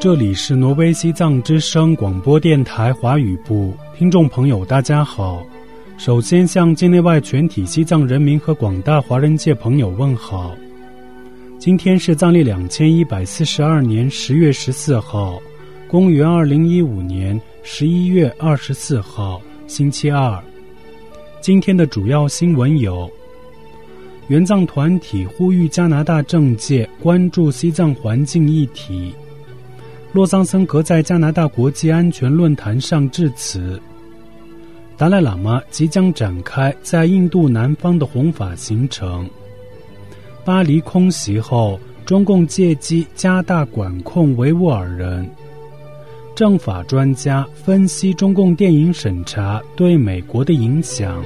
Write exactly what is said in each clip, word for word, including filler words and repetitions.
这里是挪威西藏之声广播电台华语部，听众朋友大家好。首先向境内外全体西藏人民和广大华人界朋友问好。今天是藏历两千一百四十二年十月十四号，公元二零一五年十一月二十四号，星期二。今天的主要新闻有：援藏团体呼吁加拿大政界关注西藏环境议题；洛桑森格在加拿大国际安全论坛上致辞；达赖喇嘛即将展开在印度南方的弘法行程；巴黎空袭后，中共借机加大管控维吾尔人；政法专家分析中共电影审查对美国的影响。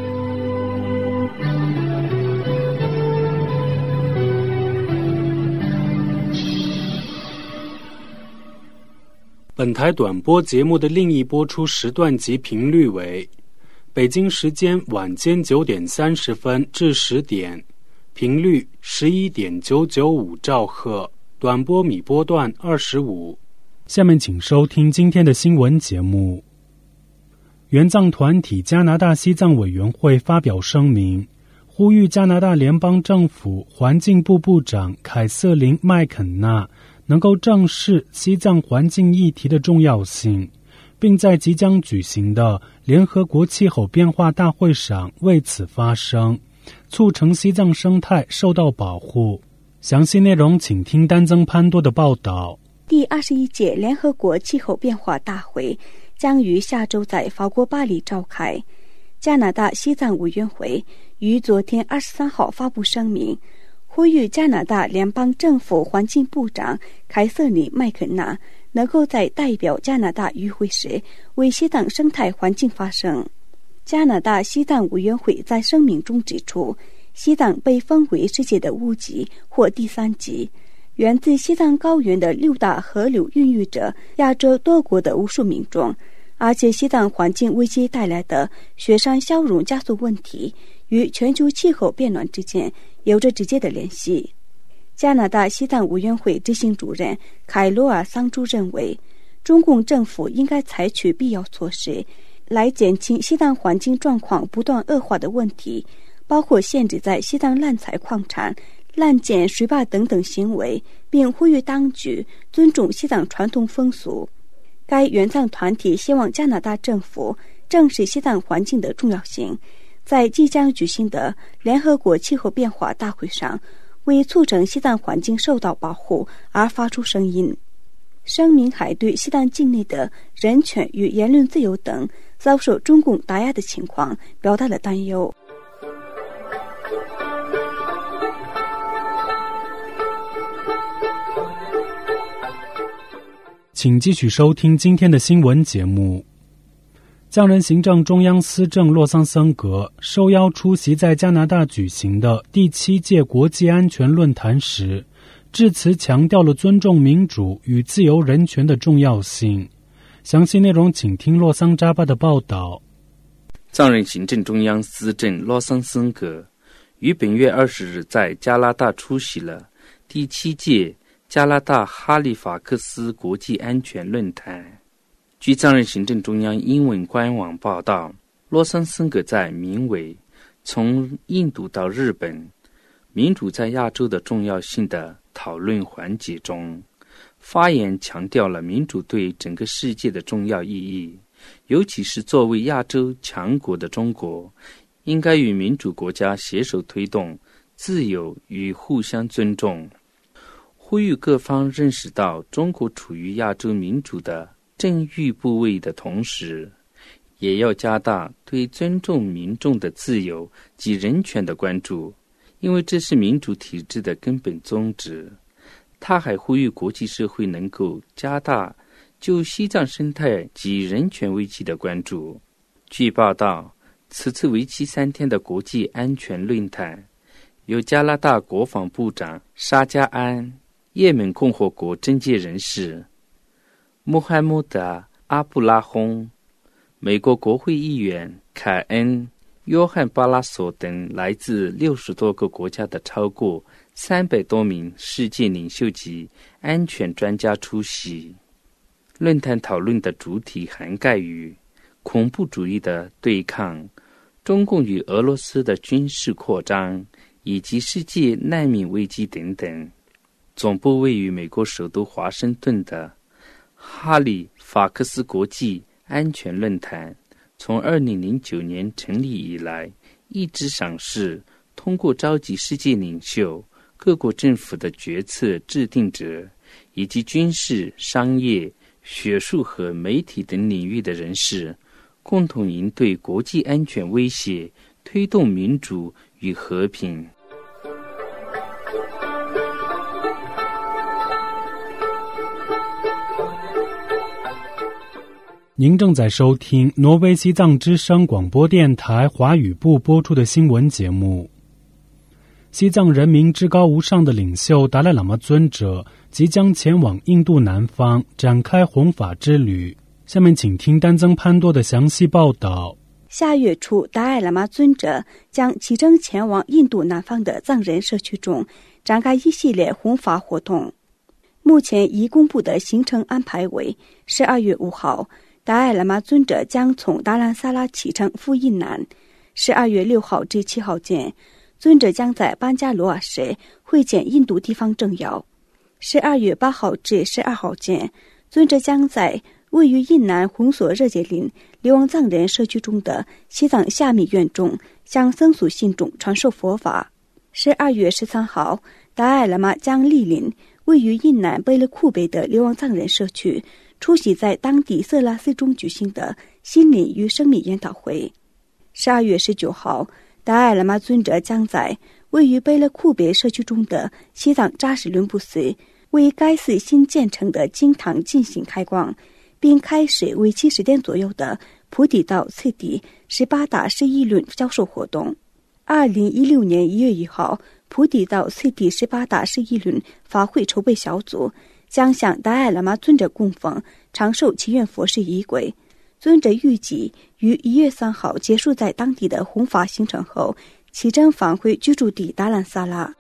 本台短播节目的另一播出时段及频率为北京时间晚间九点三十分至十点，频率十一点九九五兆赫，短波米波段二十五。下面请收听今天的新闻节目。援藏团体加拿大西藏委员会发表声明，呼吁加拿大联邦政府环境部部长凯瑟琳·麦肯纳能够正视西藏环境议题的重要性，并在即将举行的联合国气候变化大会上为此发声，促成西藏生态受到保护。详细内容请听丹增潘多的报道。 第二十一届联合国气候变化大会将于下周在法国巴黎召开。加拿大西藏委员会于昨天二十三号发布声明，呼吁加拿大联邦政府环境部长凯瑟琳·麦肯纳能够在代表加拿大与会时为西藏生态环境发声。加拿大西藏委员会在声明中指出，西藏被封为世界的屋级或第三级，源自西藏高原的六大河流孕育着亚洲多国的无数民众，而且西藏环境危机带来的雪山消融加速问题与全球气候变暖之间有着直接的联系。加拿大西藏委员会执行主任凯罗尔桑珠认为，中共政府应该采取必要措施来减轻西藏环境状况不断恶化的问题，包括限制在西藏滥采矿产、滥建水坝等等行为，并呼吁当局尊重西藏传统风俗。该援藏团体希望加拿大政府正视西藏环境的重要性，在即将举行的联合国气候变化大会上为促成西藏环境受到保护而发出声音。声明还对西藏境内的人权与言论自由等遭受中共打压的情况表达了担忧。 请继续收听今天的新闻节目。藏人行政中央司政洛桑森格受邀出席在加拿大举行的第七届国际安全论坛时，致辞强调了尊重民主与自由人权的重要性。详细内容请听洛桑扎巴的报道。 藏人行政中央司政洛桑森格于本月二十日在加拿大出席了第七届加拿大哈利法克斯国际安全论坛。据藏人行政中央英文官网报道，洛桑森格在名为从印度到日本民主在亚洲的重要性的讨论环节中发言，强调了民主对整个世界的重要意义，尤其是作为亚洲强国的中国应该与民主国家携手推动自由与互相尊重，呼吁各方认识到中国处于亚洲民主的正欲部位的同时，也要加大对尊重民众的自由及人权的关注，因为这是民主体制的根本宗旨。他还呼吁国际社会能够加大就西藏生态及人权危机的关注。据报道，此次为期三天的国际安全论坛由加拿大国防部长沙加安、也门共和国政界人士穆罕默德·阿布拉轰、美国国会议员凯恩约翰巴拉索等来自六十多个国家的超过三百多名世界领袖级安全专家出席。论坛讨论的主题涵盖于恐怖主义的对抗、中共与俄罗斯的军事扩张以及世界难民危机等等。总部位于美国首都华盛顿的哈里法克斯国际安全论坛从二零零九年成立以来，一直尝试通过召集世界领袖、各国政府的决策制定者以及军事、商业、学术和媒体等领域的人士，共同应对国际安全威胁，推动民主与和平。 您正在收听挪威西藏之声广播电台华语部播出的新闻节目。西藏人民至高无上的领袖达赖喇嘛尊者即将前往印度南方展开弘法之旅。下面请听丹增潘多的详细报道。 下月初，达赖喇嘛尊者将启程前往印度南方的藏人社区中展开一系列弘法活动。目前已公布的行程安排为十二月五号，达赖喇嘛尊者将从达兰萨拉启程赴印南，十二月六号至七号间，尊者将在班加罗尔市会见印度地方政要。十二月八号至十二号间，尊者将在位于印南红索热杰林流亡藏人社区中的西藏夏密院中向僧俗信众传授佛法。十二月十三号，达赖喇嘛将莅临位于印南贝勒库贝的流亡藏人社区，出席在当地色拉寺中举行的心灵与生命研讨会。十二月十九号，达赖喇嘛尊者将在位于贝勒库贝社区中的西藏扎什伦布寺为该寺新建成的经堂进行开光，并开始为期十天左右的菩提道次第十八大释义论教授活动。二零一六年一月一号，菩提道次第十八大释义论法会筹备小组将向达赖喇嘛尊者供奉长寿祈愿佛事仪轨。尊者预计于一月三号结束在当地的弘法行程后，启程返回居住地达兰萨拉。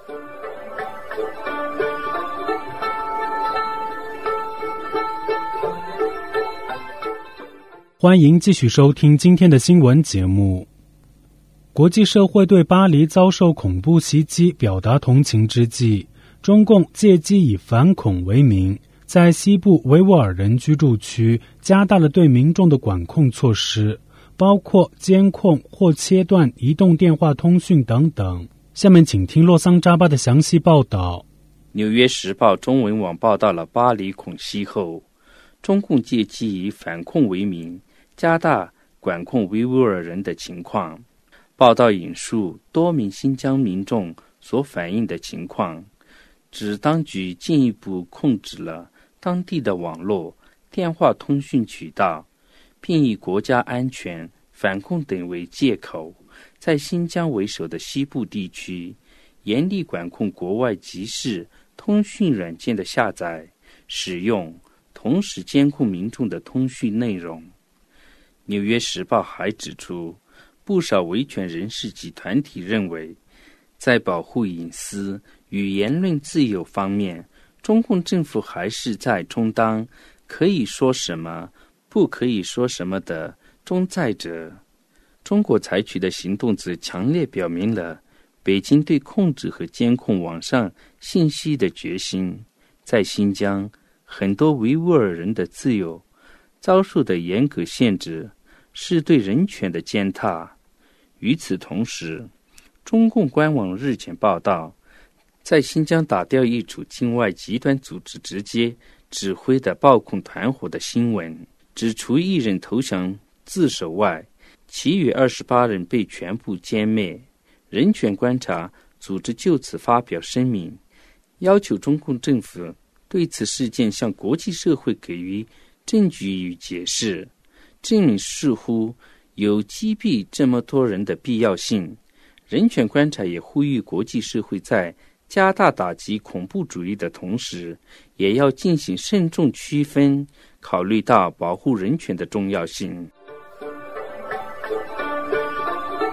欢迎继续收听今天的新闻节目。国际社会对巴黎遭受恐怖袭击表达同情之际，中共借机以反恐为名，在西部维吾尔人居住区加大了对民众的管控措施，包括监控或切断移动电话通讯等等。下面请听洛桑扎巴的详细报道。 纽约时报中文网报道了巴黎恐袭后，中共借机以反恐为名，加大管控维吾尔人的情况。报道引述多名新疆民众所反映的情况，指当局进一步控制了当地的网络、电话通讯渠道，并以国家安全、反恐等为借口，在新疆为首的西部地区严厉管控国外即时通讯软件的下载、使用，同时监控民众的通讯内容。纽约时报还指出，不少维权人士及团体认为，在保护隐私与言论自由方面，中共政府还是在充当可以说什么、不可以说什么的中载者。中国采取的行动则强烈表明了北京对控制和监控网上信息的决心。在新疆，很多维吾尔人的自由遭受的严格限制，是对人权的践踏。与此同时，中共官网日前报道，在新疆打掉一处境外极端组织直接指挥的暴恐团伙的新闻，指除一人投降自首外，其余二十八人被全部歼灭。人权观察组织就此发表声明，要求中共政府对此事件向国际社会给予证据与解释，证明似乎有击毙这么多人的必要性。人权观察也呼吁国际社会在加大打击恐怖主义的同时，也要进行慎重区分，考虑到保护人权的重要性。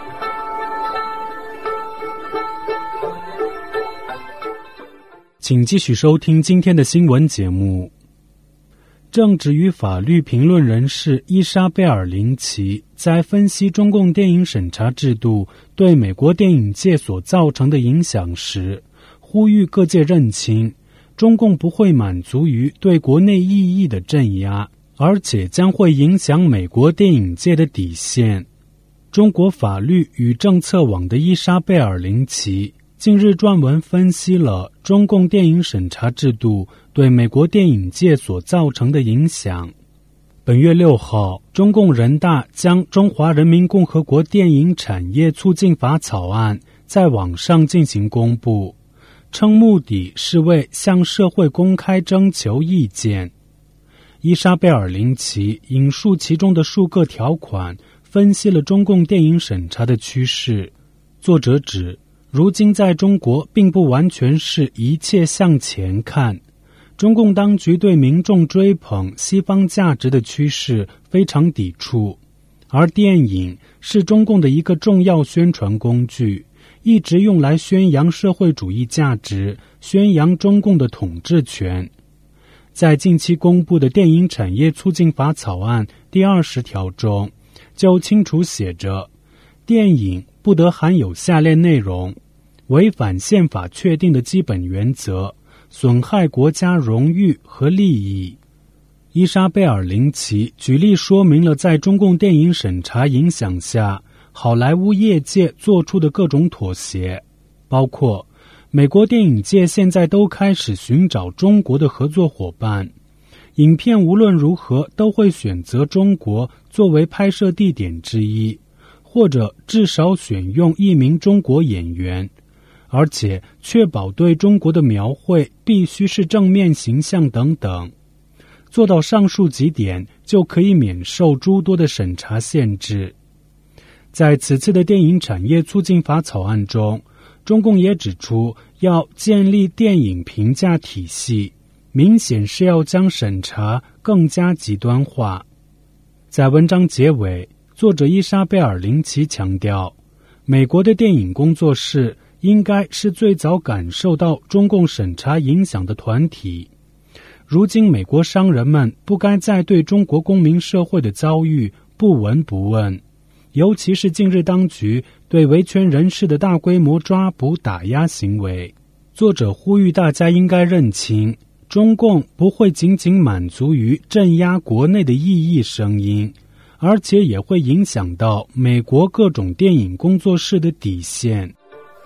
请继续收听今天的新闻节目。政治与法律评论人士伊莎贝尔·林奇在分析中共电影审查制度对美国电影界所造成的影响时，呼吁各界认清，中共不会满足于对国内异议的镇压，而且将会影响美国电影界的底线。中国法律与政策网的伊莎贝尔·林奇近日撰文分析了中共电影审查制度对美国电影界所造成的影响。本月六号，中共人大将《中华人民共和国电影产业促进法》草案在网上进行公布，称目的是为向社会公开征求意见。伊莎贝尔·林奇引述其中的数个条款，分析了中共电影审查的趋势。作者指，如今在中国并不完全是一切向前看，中共当局对民众追捧西方价值的趋势非常抵触，而电影是中共的一个重要宣传工具，一直用来宣扬社会主义价值，宣扬中共的统治权。在近期公布的电影产业促进法草案第二十条中，就清楚写着，电影不得含有下列内容：违反宪法确定的基本原则，损害国家荣誉和利益。伊莎贝尔·林奇举例说明了在中共电影审查影响下，好莱坞业界做出的各种妥协，包括美国电影界现在都开始寻找中国的合作伙伴，影片无论如何都会选择中国作为拍摄地点之一，或者至少选用一名中国演员，而且确保对中国的描绘必须是正面形象等等。做到上述几点，就可以免受诸多的审查限制。在此次的电影产业促进法草案中，中共也指出要建立电影评价体系，明显是要将审查更加极端化。在文章结尾，作者伊莎贝尔·林奇强调，美国的电影工作室应该是最早感受到中共审查影响的团体。如今美国商人们不该再对中国公民社会的遭遇不闻不问，尤其是近日当局对维权人士的大规模抓捕打压行为。作者呼吁大家应该认清，中共不会仅仅满足于镇压国内的异议声音，而且也会影响到美国各种电影工作室的底线。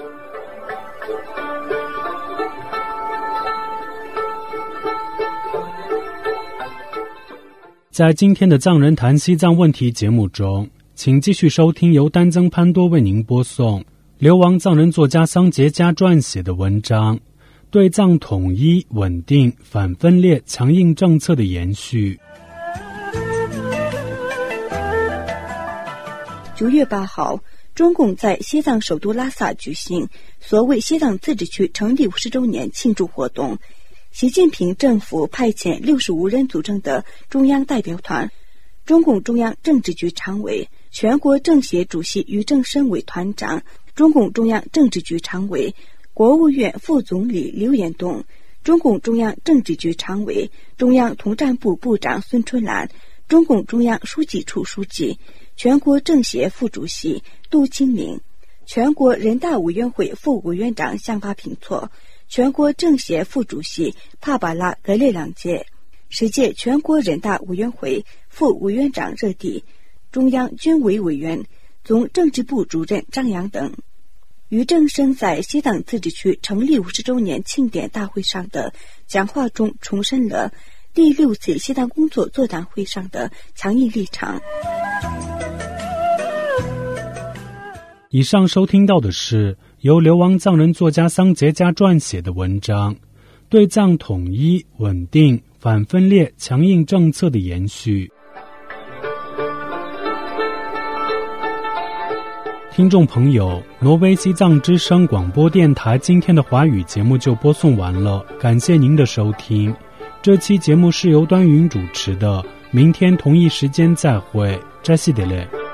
在今天的藏人谈西藏问题节目中，请继续收听由丹增潘多为您播送流亡藏人作家桑杰加撰写的文章《对藏统一、稳定、反分裂强硬政策的延续》。 九月八号，中共在西藏首都拉萨举行所谓西藏自治区成立五十周年庆祝活动。习近平政府派遣六十五人组成的中央代表团，中共中央政治局常委、全国政协主席俞正声为团长，中共中央政治局常委、国务院副总理刘延东，中共中央政治局常委、中央统战部部长孙春兰，中共中央书记处书记、全国政协副主席杜清明，全国人大委员会副委员长香巴平措，全国政协副主席帕巴拉格列朗杰，十届全国人大委员会副委员长热地，中央军委委员、总政治部主任张扬等。俞正声在西藏自治区成立五十周年庆典大会上的讲话中重申了第六次西藏工作座谈会上的强硬立场。 以上收听到的是由流亡藏人作家桑杰加撰写的文章《对藏统一、稳定、反分裂强硬政策的延续》。听众朋友，挪威西藏之声广播电台今天的华语节目就播送完了，感谢您的收听。这期节目是由端云主持的，明天同一时间再会，扎西德勒。